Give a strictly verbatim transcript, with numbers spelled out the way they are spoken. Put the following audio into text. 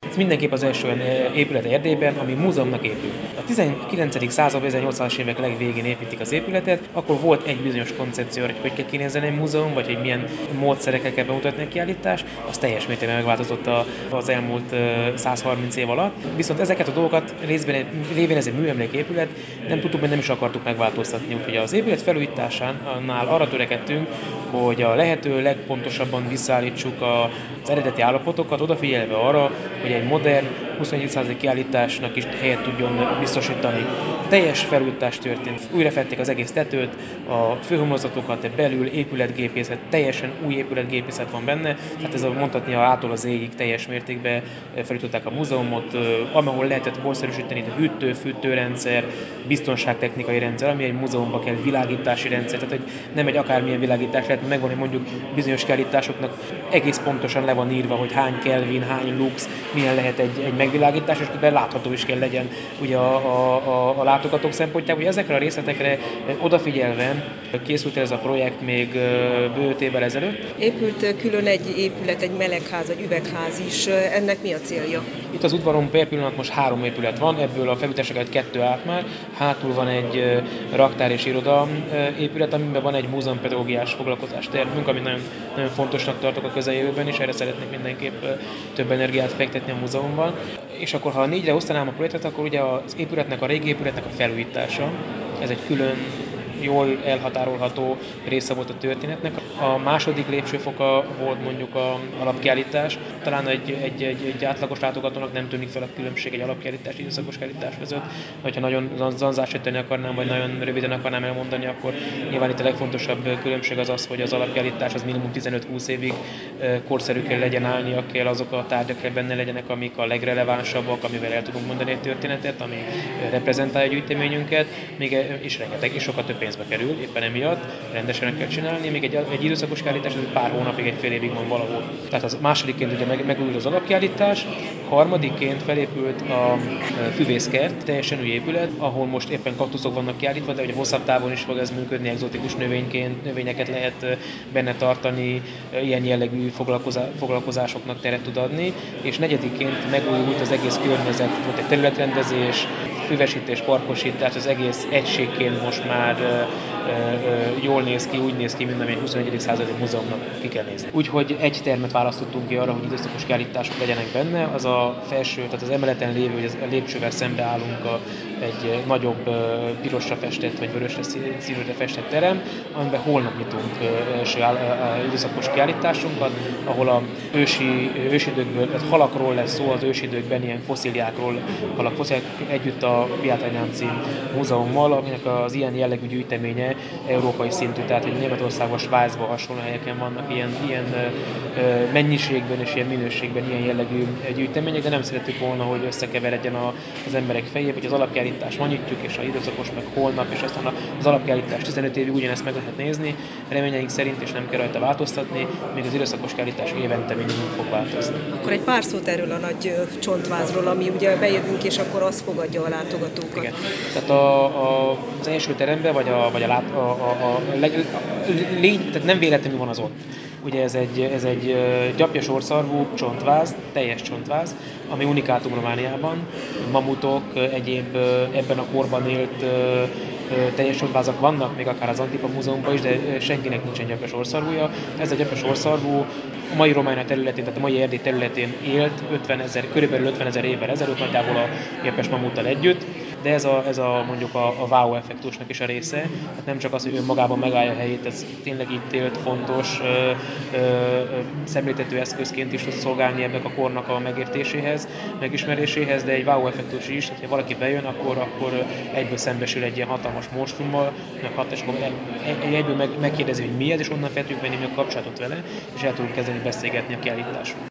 Ez mindenképp az első olyan épület Erdélyben, ami múzeumnak épül. A tizenkilencedik század, ezernyolcszázas évek legvégén építik az épületet, akkor volt egy bizonyos koncepció, hogy hogy kell kinézni egy múzeum, vagy hogy milyen módszerekkel kell bemutatni a kiállítást, az teljes mértékben megváltozott az elmúlt százharminc év alatt. Viszont ezeket a dolgokat részben, révén ez egy műemléképület, nem tudtuk, mert nem is akartuk megváltoztatni. Úgyhogy az épület felújításánál arra törekedtünk, hogy a lehető legpontosabban visszaállítsuk az eredeti állapotokat, odafigyelve arra, hogy egy modern huszonegyedik századi kiállításnak is helyet tudjon biztosítani. Teljes felújítás történt, újrafették az egész tetőt, a főhomlokzatokat, belül épületgépészet, teljesen új épületgépészet van benne, tehát ez a mondhatni a ától az éjig teljes mértékben felújították a múzeumot, ahol lehetett korszerűsíteni, a hűtő, fűtőrendszer, biztonságtechnikai rendszer, ami egy múzeumban kell, világítási rendszer, tehát hogy nem egy akármilyen világítás lehet, megvan, hogy mondjuk bizonyos kiállításoknak egész pontosan le van írva, hogy hány Kelvin, hány lux, milyen lehet egy, egy megvilágítás, és közben látható is kell legyen ugye a, a, a, a látogatók szempontjából. Ezekre a részletekre odafigyelve készült ez a projekt még bő öt évvel ezelőtt. Épült külön egy épület, egy melegház, egy üvegház is. Ennek mi a célja? Itt az udvaron per pillanat most három épület van, ebből a felújításokért kettő állt már. Hátul van egy raktár és iroda épület, amiben van egy múzeumpedagógiás foglalkozást tervünk, amit nagyon, nagyon fontosnak tartok a közeljövőben is, erre szeretnék mindenképp több energiát fektetni a múzeumban. És akkor, ha a négyre osztanám a projektet, akkor ugye az épületnek, a régi épületnek a felújítása, ez egy külön jól elhatárolható része volt a történetnek. A második lépcsőfoka volt mondjuk a alapkiállítás. Talán egy, egy, egy, egy átlagos látogatónak nem tűnik fel a különbség egy alapkiállítás és időszakos kiállítás között. Ha nagyon zanzásítani akarnám, vagy nagyon röviden akarnám elmondani, akkor nyilván itt a legfontosabb különbség az az, hogy az alapkiállítás az minimum tizenöt-húsz évig korszerű kell legyen, állnia kell, azok a tárgyak kell benne legyenek, amik a legrelevánsabbak, amivel el tudunk mondani egy történetet, ami reprezentálja a gyűjteményünket, még, és rengeteg, és sokkal több pénzbe kerül, éppen emiatt rendesen kell csinálni, még egy, egy időszakos kiállítás, ez pár hónapig, egy fél évig van valahol. Tehát az másodikként ugye meg, megújult az alapkiállítás, harmadikként felépült a füvészkert, teljesen új épület, ahol most éppen kaktuszok vannak kiállítva, de ugye hosszabb távon is fog ez működni, egzotikus növényként, növényeket lehet benne tartani, ilyen jellegű foglalkozá, foglalkozásoknak teret tud adni, és negyedikként megújult az egész környezet, volt egy területrendezés, füvesítés, parkosítás, az egész egységként most már jól néz ki, úgy néz ki, mint ami egy huszonegyedik századi múzeumnak ki kell nézni. Úgyhogy egy termet választottunk ki arra, hogy időszakos kiállítások legyenek benne. Az a felső, tehát az emeleten lévő, hogy a lépcsővel szembe állunk a, egy nagyobb pirosra festett, vagy vörösre színűre festett terem, amiben holnap nyitunk első időszakos kiállításunkat, ahol a ősi, ősidőkből, halakról lesz szó, az ősidőkben ilyen foszíliákról, halak foszíliák együtt a Piátrányánci Múzeummal, aminek az ilyen jellegű gyűjteménye európai szintű, tehát hogy Németországban, Svájcban hasonló helyeken vannak ilyen, ilyen mennyiségben és ilyen minőségben ilyen jellegű gyűjtemények, de nem szerettük volna, hogy összekeveredjen az emberek fejébe, hogy az alapkiállítás ma nyitjuk, és az időszakos meg holnap, és aztán az alapkiállítás tizenöt évig ugyanezt meg lehet nézni, reményeink szerint, és nem kell rajta változtatni, még az időszakos kiállítás évente minimum fog változni. Akkor egy pár szót erről a nagy csontvázról, ami ugye bejövünk, és akkor az fogadja a látogatókat. Igen. Tehát a, a, az első teremben, vagy a, vagy a, lát, a, a, a, a, a lény, tehát nem véletlenül van az ott. Ugye ez egy, ez egy gyapjas orrszarvú csontváz, teljes csontváz, ami unikátum Romániában. Mamutok, egyéb ebben a korban élt teljes csontvázak vannak, még akár az Antipa Múzeumban is, de senkinek nincsen gyapjas orrszarvúja. Ez a gyapjas orrszarvú a mai Románia területén, tehát a mai Erdély területén élt ötvenezer, körülbelül ötvenezer évvel ezelőtt, nagyjából a gyapjas mamuttal együtt. De ez a, ez a mondjuk a, a wow effektusnak is a része. Hát nem csak az, hogy önmagában megállja a helyét, ez tényleg itt élt, fontos, ö, ö, szemléltető eszközként is tud szolgálni ennek a kornak a megértéséhez, megismeréséhez, de egy wow effektus is, hogyha valaki bejön, akkor, akkor egyből szembesül egy ilyen hatalmas monstrummal, meg hatalmas, egyből meg, megkérdezi, hogy mi ez, és onnan fel tudjuk venni a kapcsolatot vele, és el tudunk kezdeni beszélgetni a kiállításról.